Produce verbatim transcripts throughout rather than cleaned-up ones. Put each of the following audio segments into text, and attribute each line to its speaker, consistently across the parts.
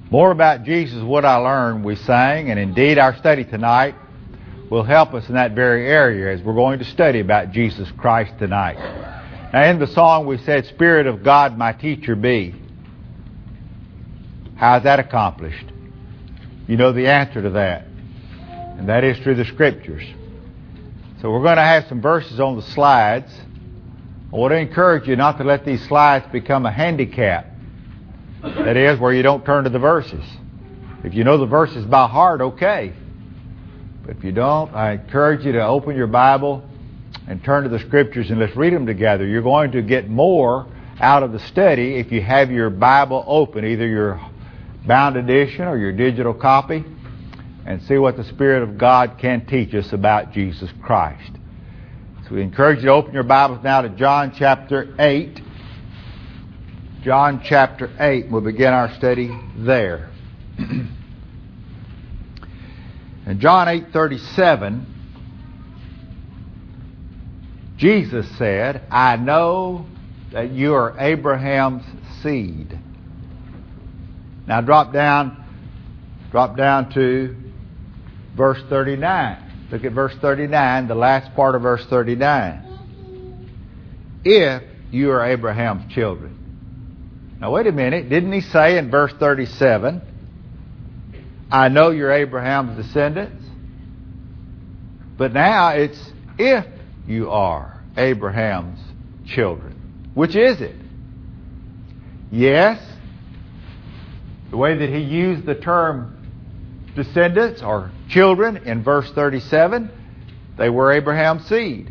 Speaker 1: More about Jesus, what I learned, we sang, and indeed our study tonight will help us in that very area as we're going to study about Jesus Christ tonight. Now in the song we said, Spirit of God, my teacher be. How is that accomplished? You know the answer to that. And that is through the Scriptures. So we're going to have some verses on the slides. I want to encourage you not to let these slides become a handicap. That is, where you don't turn to the verses. If you know the verses by heart, okay. But if you don't, I encourage you to open your Bible and turn to the Scriptures and let's read them together. You're going to get more out of the study if you have your Bible open, either your bound edition or your digital copy, and see what the Spirit of God can teach us about Jesus Christ. So we encourage you to open your Bibles now to John chapter eight. John chapter eight. We'll begin our study there. In John eight thirty-seven, Jesus said, I know that you are Abraham's seed. Now drop down, drop down to verse thirty-nine. Look at verse thirty-nine, the last part of verse thirty-nine. If you are Abraham's children. Now wait a minute, didn't he say in verse thirty-seven, I know you're Abraham's descendants? But now it's if you are Abraham's children. Which is it? Yes, the way that he used the term descendants or children in verse thirty-seven, they were Abraham's seed.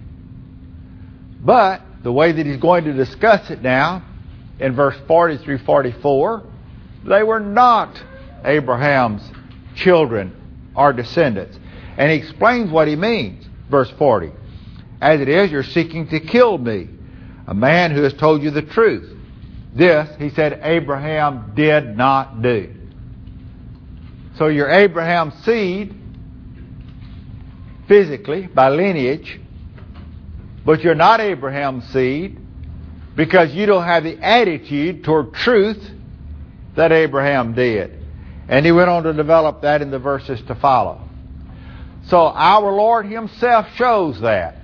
Speaker 1: But the way that he's going to discuss it now in verse forty through forty-four, they were not Abraham's children or descendants. And he explains what he means. Verse forty, as it is, you're seeking to kill me, a man who has told you the truth. This, he said, Abraham did not do. So you're Abraham's seed, physically, by lineage, but you're not Abraham's seed because you don't have the attitude toward truth that Abraham did. And he went on to develop that in the verses to follow. So our Lord himself shows that.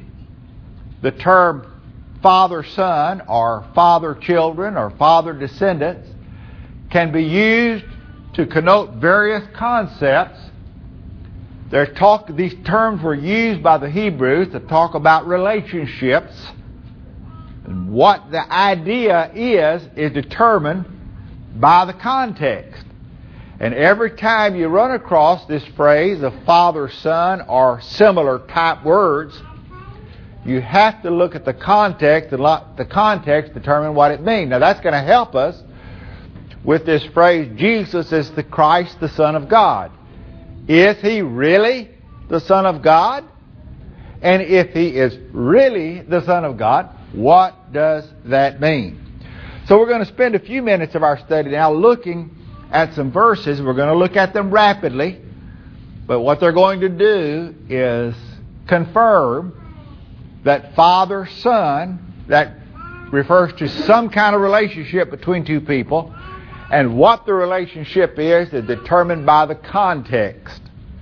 Speaker 1: The term father-son or father-children or father-descendants can be used to connote various concepts. They're talk, these terms were used by the Hebrews to talk about relationships. And what the idea is, is determined by the context. And every time you run across this phrase of father-son or similar type words, you have to look at the context and let the context determine what it means. Now that's going to help us with this phrase, Jesus is the Christ, the Son of God. Is he really the Son of God? And if he is really the Son of God, what does that mean? So we're going to spend a few minutes of our study now looking at some verses. We're going to look at them rapidly. But what they're going to do is confirm that father-son, that refers to some kind of relationship between two people, and what the relationship is is determined by the context.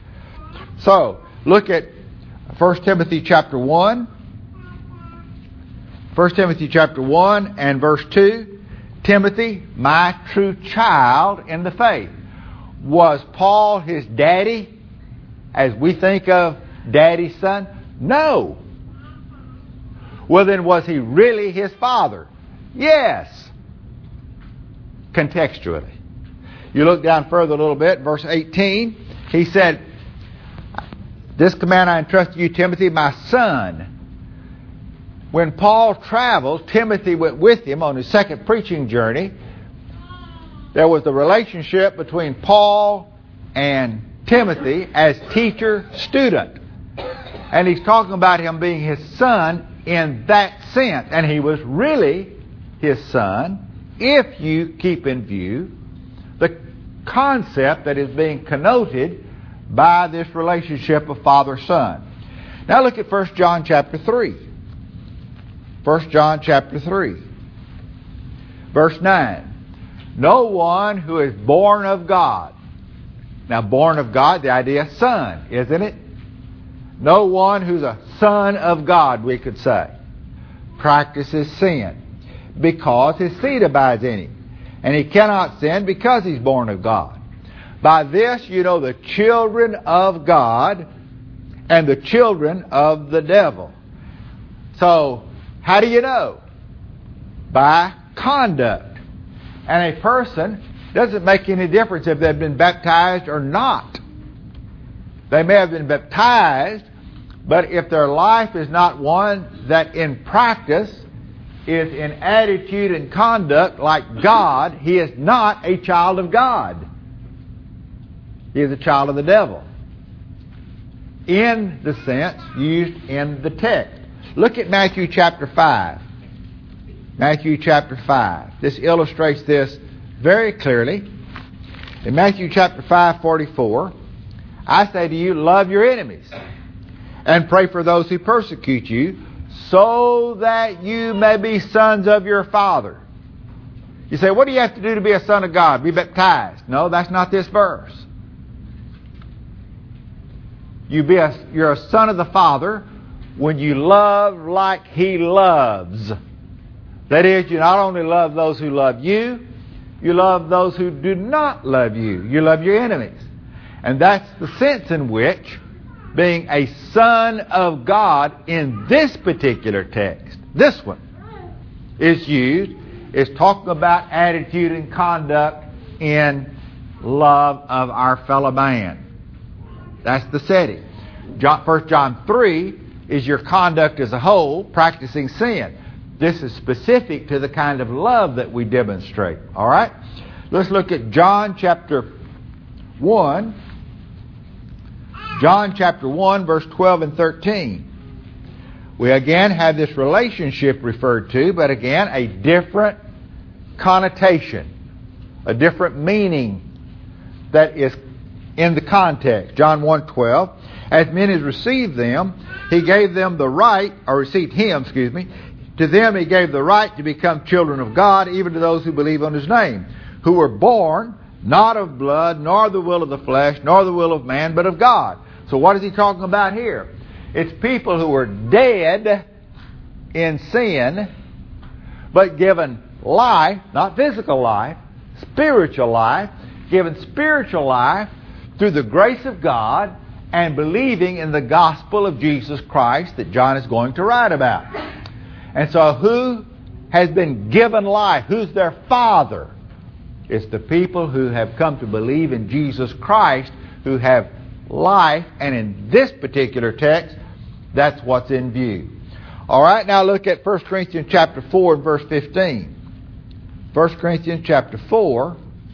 Speaker 1: So, look at First Timothy chapter one. First Timothy chapter one and verse two. Timothy, my true child in the faith. Was Paul his daddy, as we think of daddy's son? No. Well, then was he really his father? Yes. Contextually. You look down further a little bit, verse eighteen. He said, this command I entrust to you, Timothy, my son. When Paul traveled, Timothy went with him on his second preaching journey. There was the relationship between Paul and Timothy as teacher-student. And he's talking about him being his son in that sense. And he was really his son if you keep in view the concept that is being connoted by this relationship of father-son. Now look at First John chapter three. First John chapter three. Verse nine. No one who is born of God. Now, born of God, the idea of son, isn't it? No one who's a son of God, we could say, practices sin, because his seed abides in him. And he cannot sin because he's born of God. By this you know the children of God and the children of the devil. So, how do you know? By conduct. And a person, doesn't make any difference if they've been baptized or not. They may have been baptized, but if their life is not one that in practice is in attitude and conduct like God, he is not a child of God. He is a child of the devil. In the sense used in the text. Look at Matthew chapter five. Matthew chapter five. This illustrates this very clearly. In Matthew chapter five, forty-four, I say to you, love your enemies and pray for those who persecute you, so that you may be sons of your Father. You say, what do you have to do to be a son of God? Be baptized. No, that's not this verse. You be a, you're a son of the Father when you love like He loves. That is, you not only love those who love you, you love those who do not love you. You love your enemies. And that's the sense in which being a son of God in this particular text, this one, is used, is talking about attitude and conduct in love of our fellow man. That's the setting. John, First John three is your conduct as a whole, practicing sin. This is specific to the kind of love that we demonstrate. All right? Let's look at John chapter one. John chapter one, verse twelve and thirteen. We again have this relationship referred to, but again, a different connotation, a different meaning that is in the context. John one twelve. As many as received them, He gave them the right, or received Him, excuse me, to them He gave the right to become children of God, even to those who believe on His name, who were born not of blood, nor the will of the flesh, nor the will of man, but of God. So what is He talking about here? It's people who were dead in sin, but given life, not physical life, spiritual life, given spiritual life through the grace of God and believing in the gospel of Jesus Christ that John is going to write about. And so who has been given life? Who's their father? It's the people who have come to believe in Jesus Christ, who have life, and in this particular text, that's what's in view. All right, now look at First Corinthians chapter four and verse fifteen. First Corinthians chapter four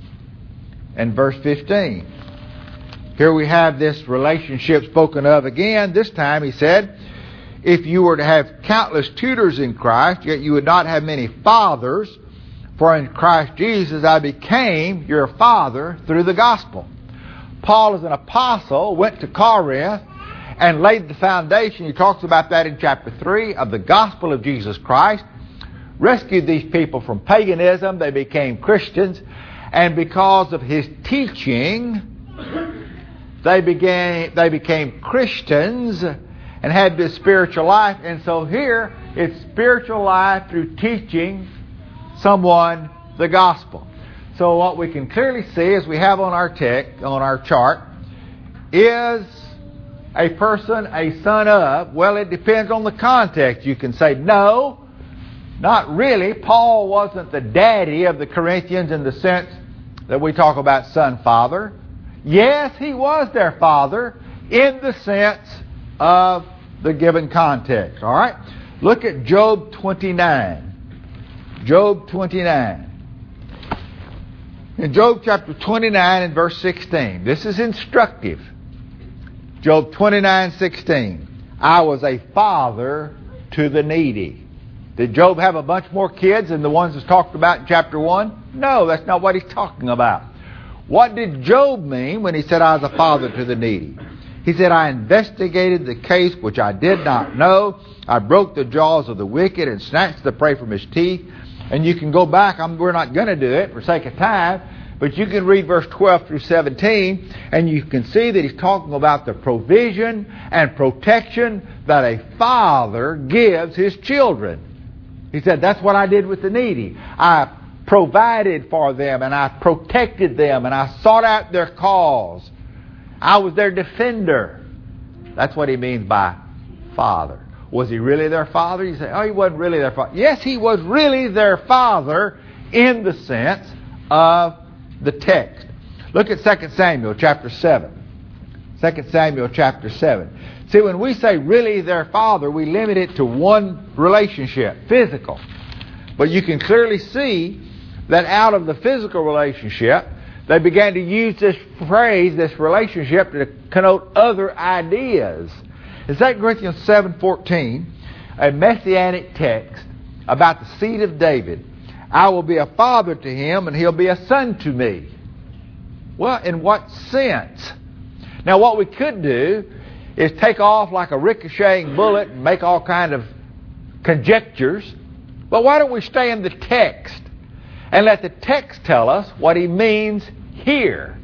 Speaker 1: and verse fifteen. Here we have this relationship spoken of again. This time he said, if you were to have countless tutors in Christ, yet you would not have many fathers, for in Christ Jesus I became your father through the gospel. Paul, as an apostle, went to Corinth and laid the foundation. He talks about that in chapter three of the gospel of Jesus Christ. Rescued these people from paganism. They became Christians. And because of his teaching, they began, they became Christians and had this spiritual life. And so here, it's spiritual life through teaching someone the gospel. So what we can clearly see, as we have on our text, on our chart, is a person a son of? Well, it depends on the context. You can say, no, not really. Paul wasn't the daddy of the Corinthians in the sense that we talk about son, father. Yes, he was their father in the sense of the given context. All right? Look at Job twenty-nine. Job twenty-nine. In Job chapter twenty-nine and verse sixteen. This is instructive. Job twenty-nine sixteen. I was a father to the needy. Did Job have a bunch more kids than the ones that's talked about in chapter one? No, that's not what he's talking about. What did Job mean when he said, I was a father to the needy? He said, I investigated the case which I did not know. I broke the jaws of the wicked and snatched the prey from his teeth. And you can go back. I'm, we're not going to do it for sake of time. But you can read verse twelve through seventeen, and you can see that he's talking about the provision and protection that a father gives his children. He said, that's what I did with the needy. I provided for them, and I protected them, and I sought out their cause. I was their defender. That's what he means by father. Was he really their father? You say, oh, he wasn't really their father. Yes, he was really their father in the sense of the text. Look at Second Samuel chapter seven. Second Samuel chapter seven. See, when we say really their father, we limit it to one relationship, physical. But you can clearly see that out of the physical relationship, they began to use this phrase, this relationship, to connote other ideas. In Second Corinthians seven fourteen, a messianic text about the seed of David. I will be a father to him, and he'll be a son to me. Well, in what sense? Now, what we could do is take off like a ricocheting bullet and make all kind of conjectures. But why don't we stay in the text and let the text tell us what he means here?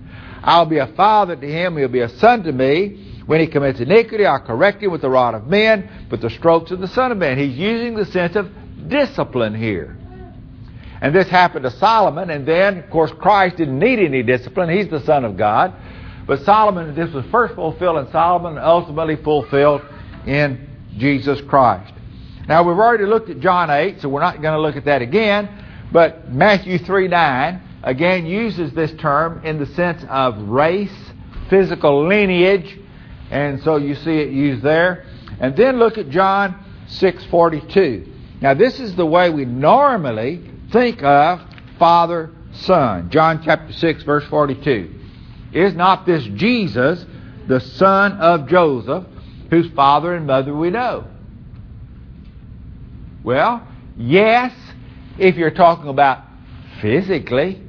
Speaker 1: I'll be a father to him, he'll be a son to me. When he commits iniquity, I'll correct him with the rod of men, with the strokes of the Son of Man. He's using the sense of discipline here. And this happened to Solomon, and then, of course, Christ didn't need any discipline. He's the Son of God. But Solomon, this was first fulfilled in Solomon, and ultimately fulfilled in Jesus Christ. Now, we've already looked at John eight, so we're not going to look at that again. But Matthew three nine, again, uses this term in the sense of race, physical lineage. And so you see it used there. And then look at John six forty-two. Now, this is the way we normally think of Father, Son. John chapter six, verse forty-two. Is not this Jesus, the son of Joseph, whose father and mother we know? Well, yes, if you're talking about physically.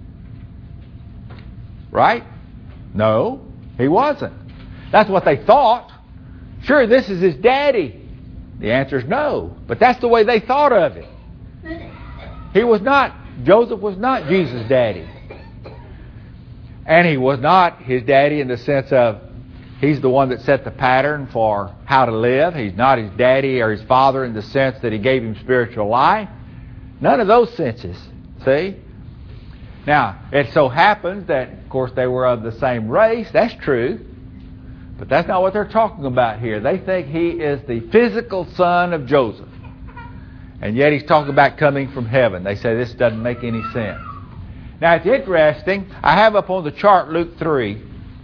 Speaker 1: Right? No, he wasn't. That's what they thought. Sure, this is his daddy. The answer is no. But that's the way they thought of it. He was not, Joseph was not Jesus' daddy. And he was not his daddy in the sense of he's the one that set the pattern for how to live. He's not his daddy or his father in the sense that he gave him spiritual life. None of those senses. See? Now, it so happens that, of course, they were of the same race. That's true. But that's not what they're talking about here. They think he is the physical son of Joseph. And yet he's talking about coming from heaven. They say this doesn't make any sense. Now, it's interesting. I have up on the chart Luke three.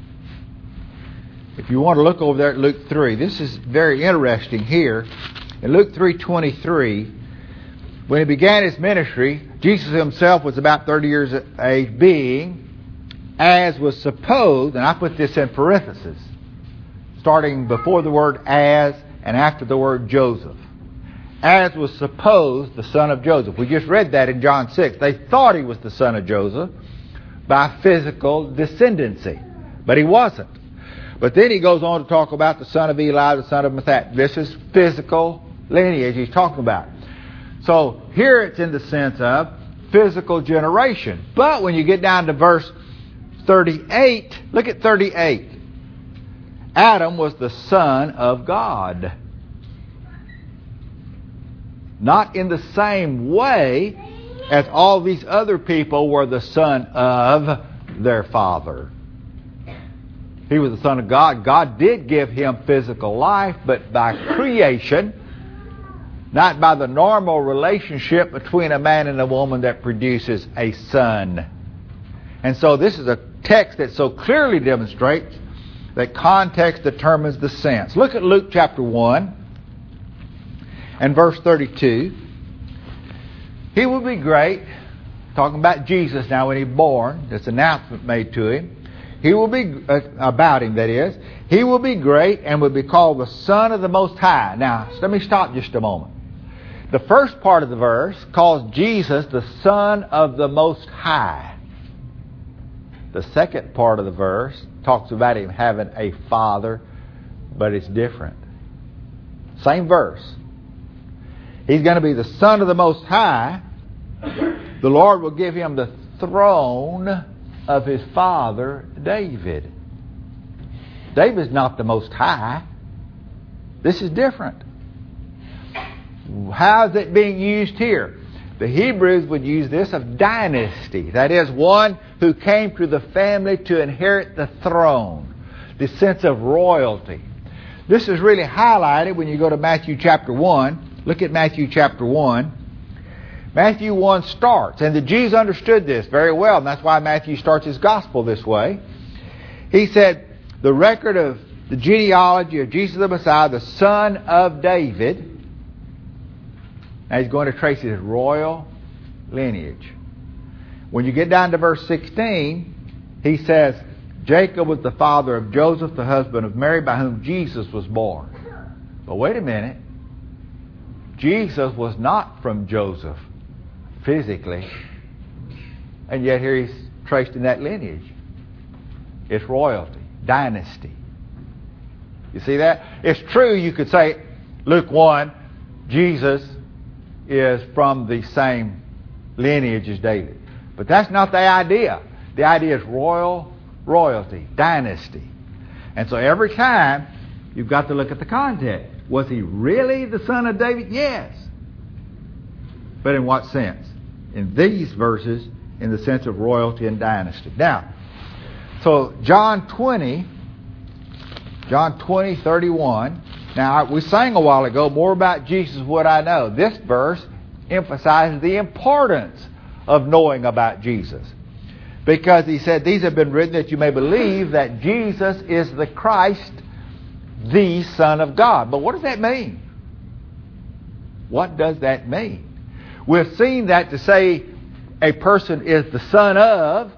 Speaker 1: If you want to look over there at Luke three, this is very interesting here. In Luke three twenty-three, when he began his ministry, Jesus himself was about thirty years of age, being, as was supposed, and I put this in parentheses, starting before the word as and after the word Joseph. As was supposed, the son of Joseph. We just read that in John six. They thought he was the son of Joseph by physical descendancy, but he wasn't. But then he goes on to talk about the son of Eli, the son of Matthias. This is physical lineage he's talking about. So here it's in the sense of physical generation. But when you get down to verse thirty-eight, look at thirty-eight. Adam was the son of God. Not in the same way as all these other people were the son of their father. He was the son of God. God did give him physical life, but by creation, not by the normal relationship between a man and a woman that produces a son. And so this is a text that so clearly demonstrates that context determines the sense. Look at Luke chapter one and verse thirty-two. He will be great, talking about Jesus now when he's born, this announcement made to him. He will be, uh, about him that is, he will be great and will be called the Son of the Most High. Now, let me stop just a moment. The first part of the verse calls Jesus the Son of the Most High. The second part of the verse talks about him having a father, but it's different. Same verse. He's going to be the Son of the Most High. The Lord will give him the throne of his father David. David's not the Most High. This is different. How is it being used here? The Hebrews would use this of dynasty. That is, one who came to the family to inherit the throne. The sense of royalty. This is really highlighted when you go to Matthew chapter one. Look at Matthew chapter one. Matthew one starts, and the Jews understood this very well, and that's why Matthew starts his gospel this way. He said, the record of the genealogy of Jesus the Messiah, the son of David. Now he's going to trace his royal lineage. When you get down to verse sixteen, he says, Jacob was the father of Joseph, the husband of Mary, by whom Jesus was born. But wait a minute. Jesus was not from Joseph physically. And yet here he's traced in that lineage. It's royalty, dynasty. You see that? It's true you could say, Luke one, Jesus is from the same lineage as David. But that's not the idea. The idea is royal royalty, dynasty. And so every time you've got to look at the context. Was he really the son of David? Yes. But in what sense? In these verses, in the sense of royalty and dynasty. Now, so John twenty, John twenty, thirty-one. Now, we sang a while ago, more about Jesus what I know. This verse emphasizes the importance of knowing about Jesus. Because he said, these have been written that you may believe that Jesus is the Christ, the Son of God. But what does that mean? What does that mean? We've seen that to say a person is the son of,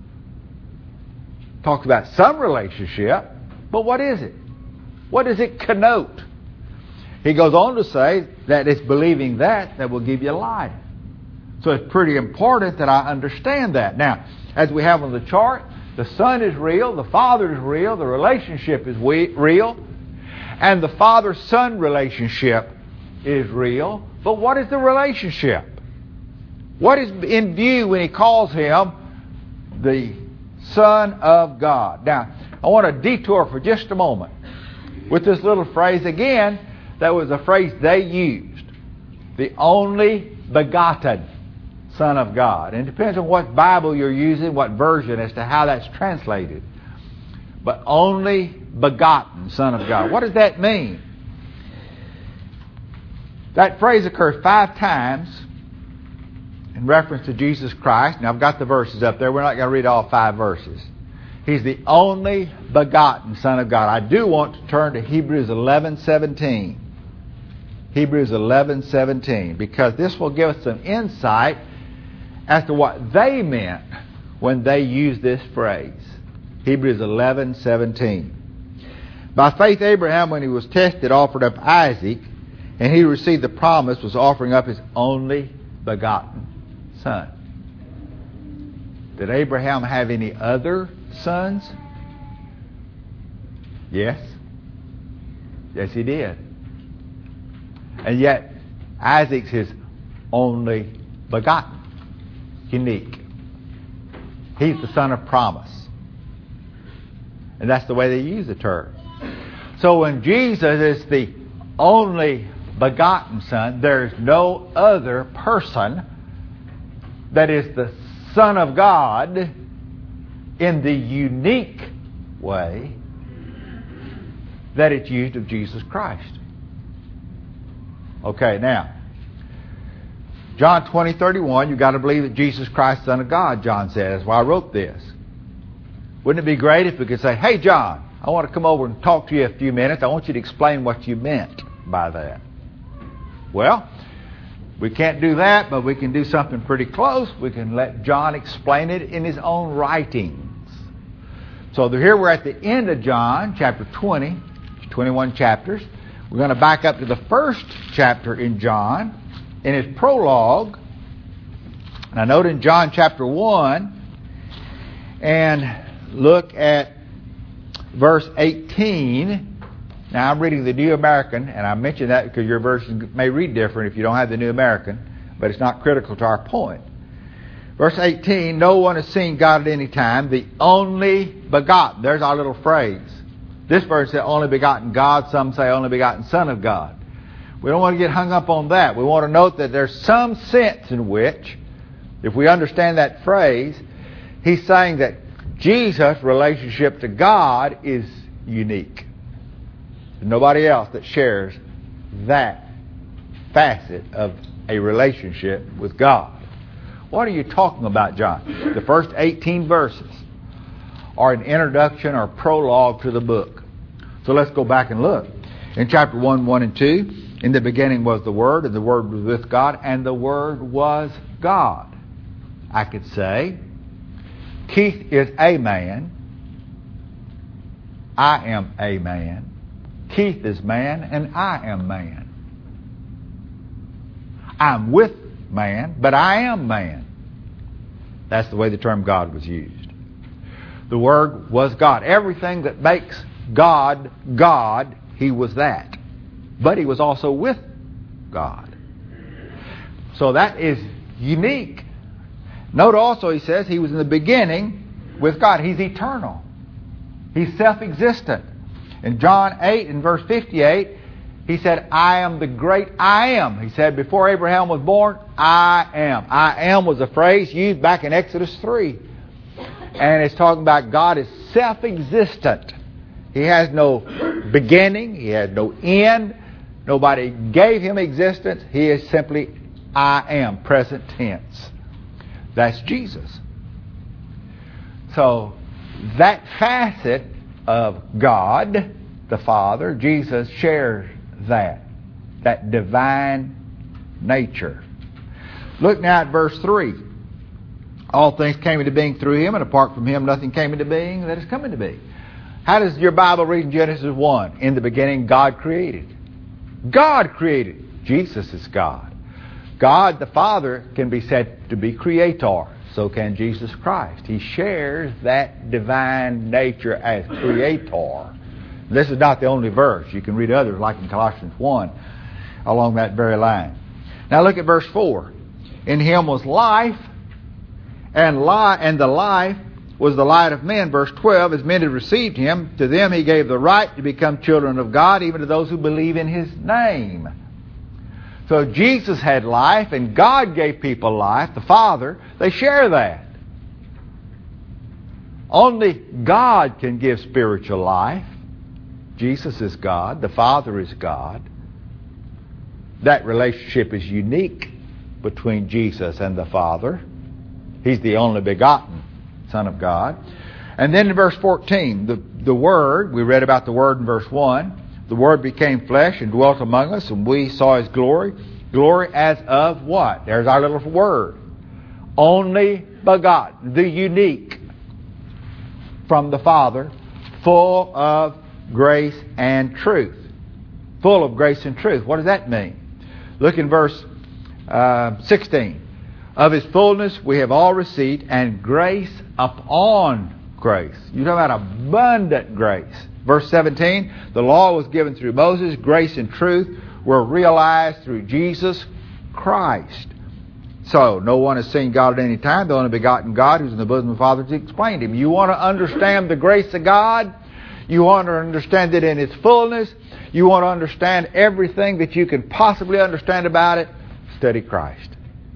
Speaker 1: talks about some relationship, but what is it? What does it connote? He goes on to say that it's believing that that will give you life. So it's pretty important that I understand that. Now, as we have on the chart, the Son is real, the Father is real, the relationship is we- real, and the Father-Son relationship is real. But what is the relationship? What is in view when he calls him the Son of God? Now, I want to detour for just a moment with this little phrase again. That was a phrase they used. The only begotten Son of God. And it depends on what Bible you're using, what version, as to how that's translated. But only begotten Son of God. What does that mean? That phrase occurs five times in reference to Jesus Christ. Now I've got the verses up there. We're not going to read all five verses. He's the only begotten Son of God. I do want to turn to Hebrews eleven seventeen. Hebrews eleven seventeen, because this will give us some insight as to what they meant when they used this phrase. Hebrews eleven seventeen. By faith Abraham, when he was tested, offered up Isaac, and he received the promise, was offering up his only begotten son. Did Abraham have any other sons? Yes. Yes, he did. And yet, Isaac's his only begotten. Unique. He's the son of promise. And that's the way they use the term. So when Jesus is the only begotten Son, there is no other person that is the Son of God in the unique way that it's used of Jesus Christ. Okay, now, John twenty, thirty-one, you've got to believe that Jesus Christ, Son of God, John said. That's why I wrote this. Wouldn't it be great if we could say, hey, John, I want to come over and talk to you a few minutes. I want you to explain what you meant by that. Well, we can't do that, but we can do something pretty close. We can let John explain it in his own writings. So here we're at the end of John, chapter twenty, twenty-one chapters. We're going to back up to the first chapter in John, in his prologue. And I note in John chapter one, and look at verse eighteen. Now, I'm reading the New American, and I mention that because your version may read different if you don't have the New American, but it's not critical to our point. Verse eighteen, no one has seen God at any time, the only begotten. There's our little phrase. This verse says only begotten God, some say only begotten Son of God. We don't want to get hung up on that. We want to note that there's some sense in which, if we understand that phrase, he's saying that Jesus' relationship to God is unique. There's nobody else that shares that facet of a relationship with God. What are you talking about, John? The first eighteen verses are an introduction or prologue to the book. So let's go back and look. In chapter one, one and two, in the beginning was the Word, and the Word was with God, and the Word was God. I could say, Keith is a man. I am a man. Keith is man, and I am man. I'm with man, but I am man. That's the way the term God was used. The Word was God. Everything that makes God, God, He was that. But He was also with God. So that is unique. Note also he says He was in the beginning with God. He's eternal. He's self-existent. In John eight and verse fifty-eight, He said, I am the great I am. He said, before Abraham was born, I am. I am was a phrase used back in Exodus three. And it's talking about God is self-existent. He has no beginning. He has no end. Nobody gave Him existence. He is simply I am, present tense. That's Jesus. So that facet of God, the Father, Jesus shares that. That divine nature. Look now at verse three. All things came into being through Him, and apart from Him nothing came into being that has come into being. How does your Bible read in Genesis one? In the beginning God created. God created. Jesus is God. God the Father can be said to be creator. So can Jesus Christ. He shares that divine nature as creator. This is not the only verse. You can read others like in Colossians one along that very line. Now look at verse four. In Him was life, and li- and the life was the light of men. Verse twelve, as men had received Him, to them He gave the right to become children of God, even to those who believe in His name. So Jesus had life, and God gave people life, the Father. They share that. Only God can give spiritual life. Jesus is God. The Father is God. That relationship is unique between Jesus and the Father. He's the only begotten Son of God. And then in verse fourteen, the, the Word, we read about the Word in verse one. The Word became flesh and dwelt among us, and we saw His glory. Glory as of what? There's our little word. Only begotten, the unique from the Father, full of grace and truth. Full of grace and truth. What does that mean? Look in verse uh, sixteen. Of His fullness we have all received, and grace upon grace. You're talking about abundant grace. Verse seventeen, the law was given through Moses. Grace and truth were realized through Jesus Christ. So, no one has seen God at any time. The only begotten God who's in the bosom of the Father has explained Him. You want to understand the grace of God? You want to understand it in its fullness? You want to understand everything that you can possibly understand about it? Study Christ.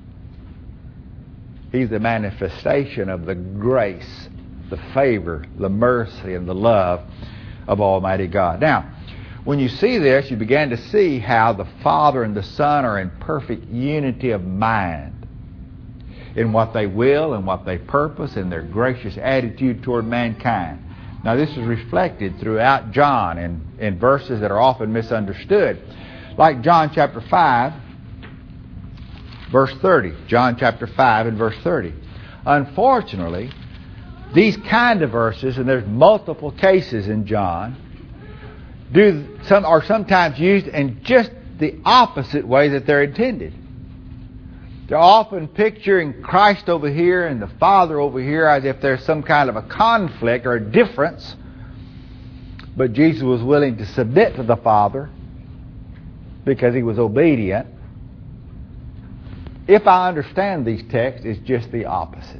Speaker 1: He's the manifestation of the grace, the favor, the mercy, and the love of Almighty God. Now, when you see this, you begin to see how the Father and the Son are in perfect unity of mind in what they will and what they purpose and their gracious attitude toward mankind. Now, this is reflected throughout John in, in verses that are often misunderstood. Like John chapter five, verse thirty. John chapter five and verse thirty. Unfortunately, these kind of verses, and there's multiple cases in John, do some are sometimes used in just the opposite way that they're intended. They're often picturing Christ over here and the Father over here as if there's some kind of a conflict or a difference but Jesus was willing to submit to the Father because he was obedient. If I understand these texts, it's just the opposite.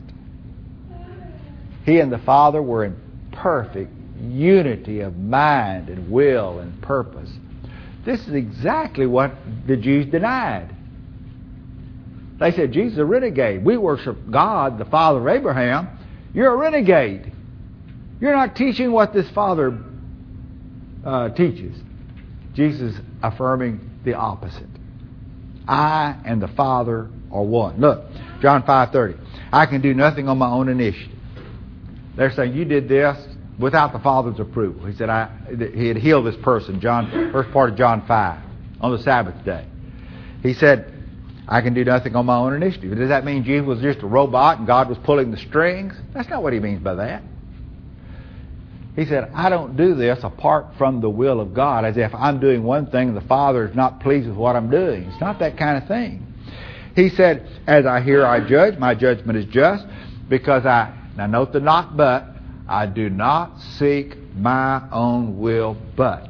Speaker 1: He and the Father were in perfect unity of mind and will and purpose. This is exactly what the Jews denied. They said, Jesus is a renegade. We worship God, the Father of Abraham. You're a renegade. You're not teaching what this Father uh, teaches. Jesus is affirming the opposite. I and the Father are one. Look, John five thirty. I can do nothing on my own initiative. They're saying, you did this without the Father's approval. He said, I, he had healed this person, John, first part of John five, on the Sabbath day. He said, I can do nothing on my own initiative. Does that mean Jesus was just a robot and God was pulling the strings? That's not what he means by that. He said, I don't do this apart from the will of God, as if I'm doing one thing and the Father is not pleased with what I'm doing. It's not that kind of thing. He said, as I hear, I judge. My judgment is just, because I, now note the not but, I do not seek my own will but.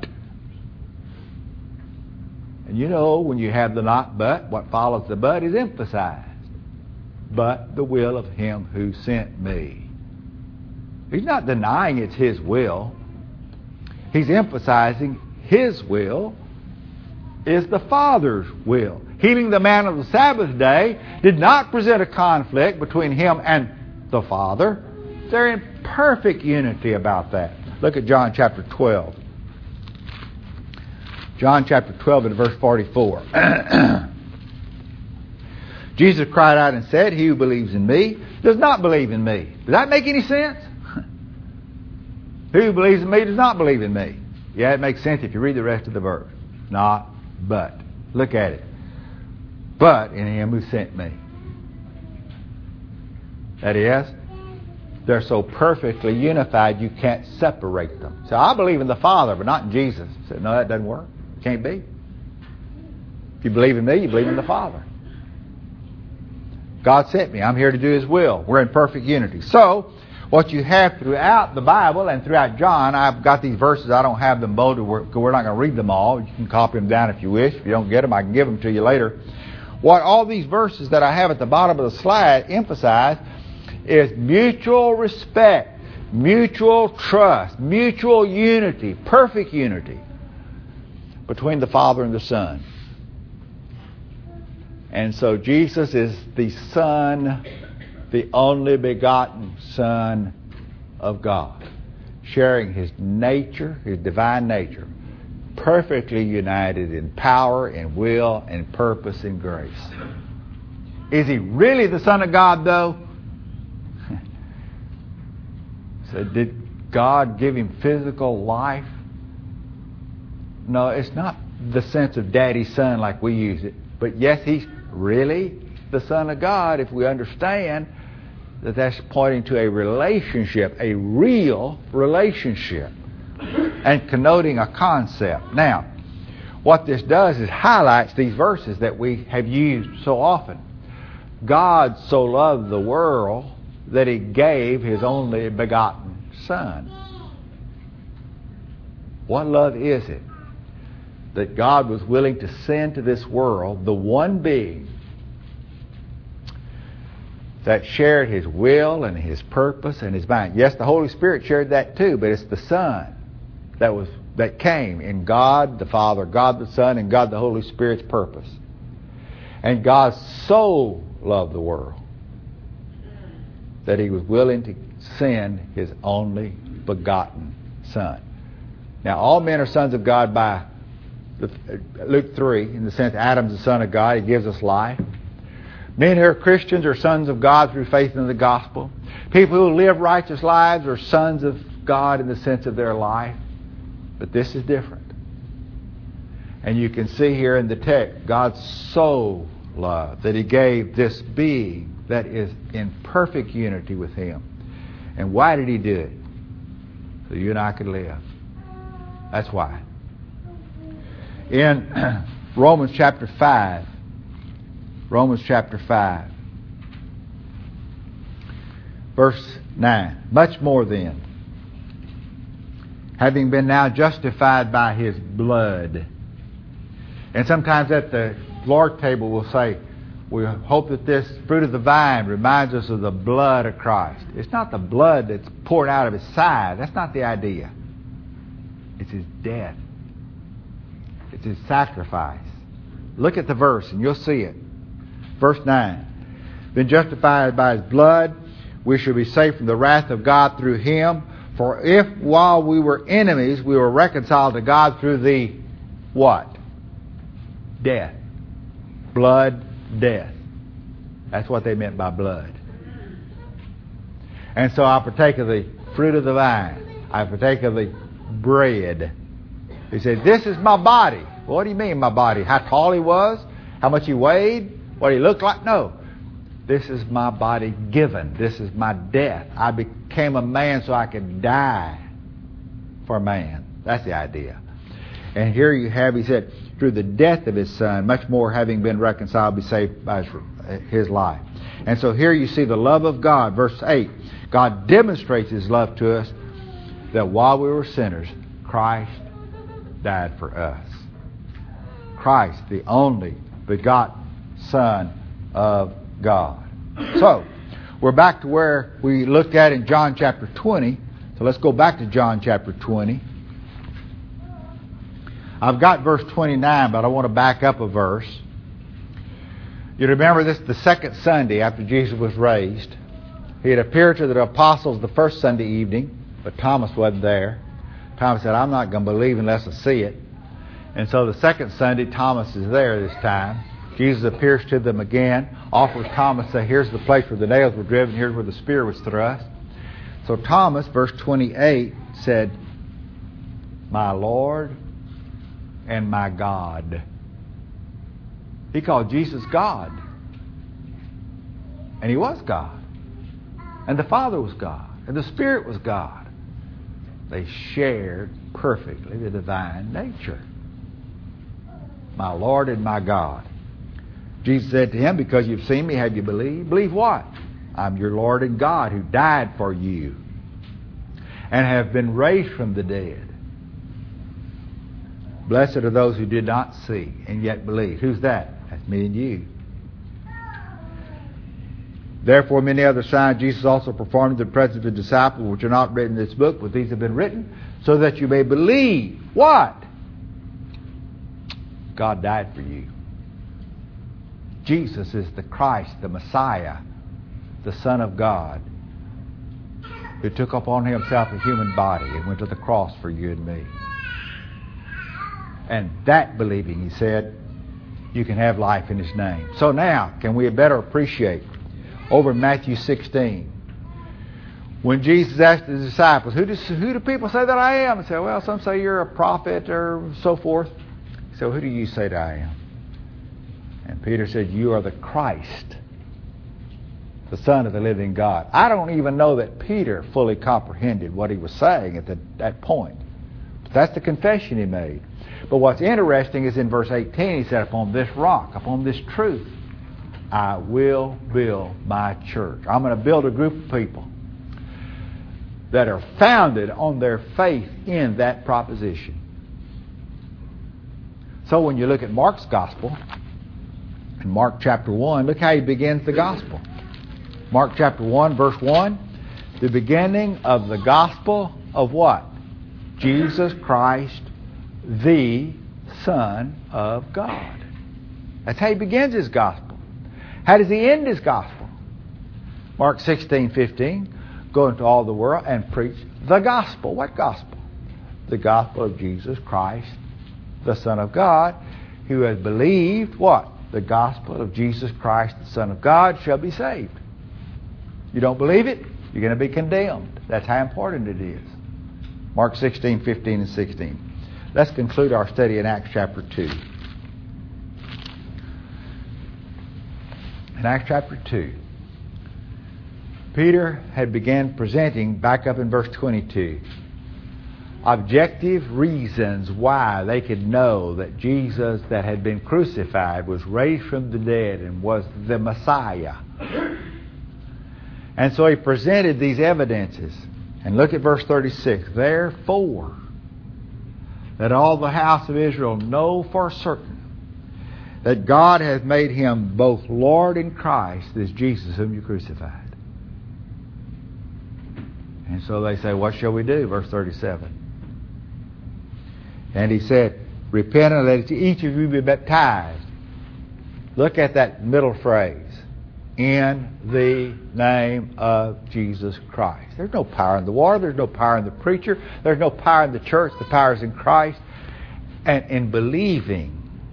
Speaker 1: And you know, when you have the not but, what follows the but is emphasized. But the will of him who sent me. He's not denying it's his will. He's emphasizing his will is the Father's will. Healing the man on the Sabbath day did not present a conflict between him and the Father. They're in perfect unity about that. Look at John chapter twelve. John chapter twelve and verse forty-four. Jesus cried out and said, he who believes in me does not believe in me. Does that make any sense? He who believes in me does not believe in me. Yeah, it makes sense if you read the rest of the verse. Not, but. Look at it. But in him who sent me. That is, they're so perfectly unified you can't separate them. So I believe in the Father, but not in Jesus. I said, no, that doesn't work. Can't be. If you believe in me, you believe in the Father. God sent me. I'm here to do his will. We're in perfect unity. So, what you have throughout the Bible and throughout John, I've got these verses. I don't have them bolded. We're, we're not going to read them all. You can copy them down if you wish. If you don't get them, I can give them to you later. What all these verses that I have at the bottom of the slide emphasize is mutual respect, mutual trust, mutual unity, perfect unity between the Father and the Son. And so Jesus is the Son, the only begotten Son of God, sharing his nature, his divine nature, perfectly united in power and will and purpose and grace. Is he really the Son of God, though? So did God give him physical life? No, it's not the sense of daddy's son like we use it. But yes, he's really the Son of God if we understand that that's pointing to a relationship, a real relationship, and connoting a concept. Now, what this does is highlights these verses that we have used so often. God so loved the world that he gave his only begotten Son. What love is it? That God was willing to send to this world the one being that shared his will and his purpose and his mind. Yes, the Holy Spirit shared that too, but it's the Son that was that came in God the Father, God the Son, and God the Holy Spirit's purpose. And God so loved the world that he was willing to send his only begotten Son. Now, all men are sons of God by Luke three, in the sense Adam's the son of God. He gives us life. Men who are Christians are sons of God through faith in the gospel. People who live righteous lives are sons of God in the sense of their life. But this is different. And you can see here in the text, God so loved that he gave this being that is in perfect unity with him. And why did he do it? So you and I could live. That's why. In Romans chapter five, Romans chapter five, verse nine, much more then, having been now justified by His blood. And sometimes at the Lord's table we'll say, we hope that this fruit of the vine reminds us of the blood of Christ. It's not the blood that's poured out of His side. That's not the idea. It's His death. It's His sacrifice. Look at the verse and you'll see it. Verse nine. Been justified by His blood, we shall be saved from the wrath of God through Him. For if while we were enemies, we were reconciled to God through the what? Death. Blood, death. That's what they meant by blood. And so I partake of the fruit of the vine. I partake of the bread. He said, this is my body. What do you mean, my body? How tall he was? How much he weighed? What he looked like? No. This is my body given. This is my death. I became a man so I could die for man. That's the idea. And here you have, he said, through the death of His Son, much more having been reconciled, be saved by His, his life. And so here you see the love of God. Verse eight, God demonstrates His love to us that while we were sinners, Christ died for us. Christ, the only begotten Son of God. So, we're back to where we looked at in John chapter twenty. So let's go back to John chapter twenty. I've got verse twenty-nine, but I want to back up a verse. You remember this, the second Sunday after Jesus was raised. He had appeared to the apostles the first Sunday evening, but Thomas wasn't there. Thomas said, I'm not going to believe unless I see it. And so the second Sunday, Thomas is there this time. Jesus appears to them again, offers Thomas, say, here's the place where the nails were driven, here's where the spear was thrust. So Thomas, verse twenty-eight, said, my Lord and my God. He called Jesus God. And He was God. And the Father was God. And the Spirit was God. They shared perfectly the divine nature. My Lord and my God. Jesus said to him, because you've seen me, have you believed? Believe what? I'm your Lord and God who died for you and have been raised from the dead. Blessed are those who did not see and yet believe. Who's that? That's me and you. Therefore many other signs Jesus also performed in the presence of the disciples, which are not written in this book, but these have been written so that you may believe. What? God died for you. Jesus is the Christ, the Messiah, the Son of God, who took upon Himself a human body and went to the cross for you and me. And that believing, He said, you can have life in His name. So now, can we better appreciate over in Matthew sixteen, when Jesus asked the disciples, who do, who do people say that I am? They said, well, some say you're a prophet or so forth. So who do you say that I am? And Peter said, you are the Christ, the Son of the living God. I don't even know that Peter fully comprehended what he was saying at the, that point. But that's the confession he made. But what's interesting is in verse eighteen, he said, upon this rock, upon this truth, I will build my church. I'm going to build a group of people that are founded on their faith in that proposition. So when you look at Mark's gospel, in Mark chapter one, look how he begins the gospel. Mark chapter one, verse one, the beginning of the gospel of what? Jesus Christ, the Son of God. That's how he begins his gospel. How does he end his gospel? Mark sixteen fifteen, go into all the world and preach the gospel. What gospel? The gospel of Jesus Christ, the Son of God, who has believed what? The gospel of Jesus Christ, the Son of God, shall be saved. You don't believe it? You're going to be condemned. That's how important it is. Mark sixteen fifteen and sixteen. Let's conclude our study in Acts chapter two. In Acts chapter two, Peter had began presenting, back up in verse twenty-two, objective reasons why they could know that Jesus that had been crucified was raised from the dead and was the Messiah. And so he presented these evidences. And look at verse thirty-six. Therefore, that all the house of Israel know for certain that God hath made him both Lord and Christ, this Jesus whom you crucified. And so they say, what shall we do? Verse thirty-seven. And he said, repent and let each of you be baptized. Look at that middle phrase. In the name of Jesus Christ. There's no power in the water. There's no power in the preacher. There's no power in the church. The power is in Christ. And in believing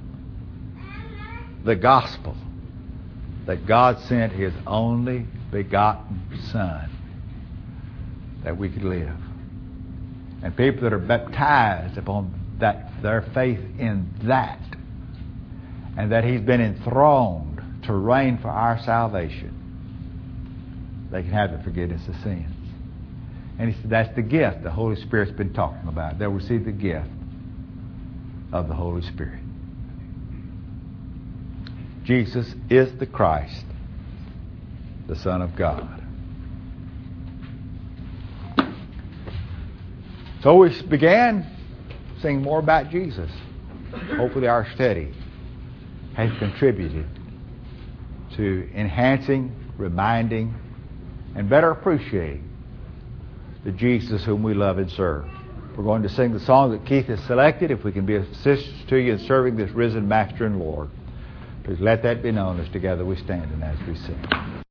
Speaker 1: the gospel that God sent His only begotten Son that we could live. And people that are baptized upon that, their faith in that, and that He's been enthroned to reign for our salvation, they can have the forgiveness of sins. And he said that's the gift the Holy Spirit's been talking about. They'll receive the gift of the Holy Spirit. Jesus is the Christ, the Son of God. So we began saying more about Jesus. Hopefully our study has contributed to enhancing, reminding, and better appreciating the Jesus whom we love and serve. We're going to sing the song that Keith has selected. If we can be of assistance to you in serving this risen Master and Lord, please let that be known as together we stand and as we sing.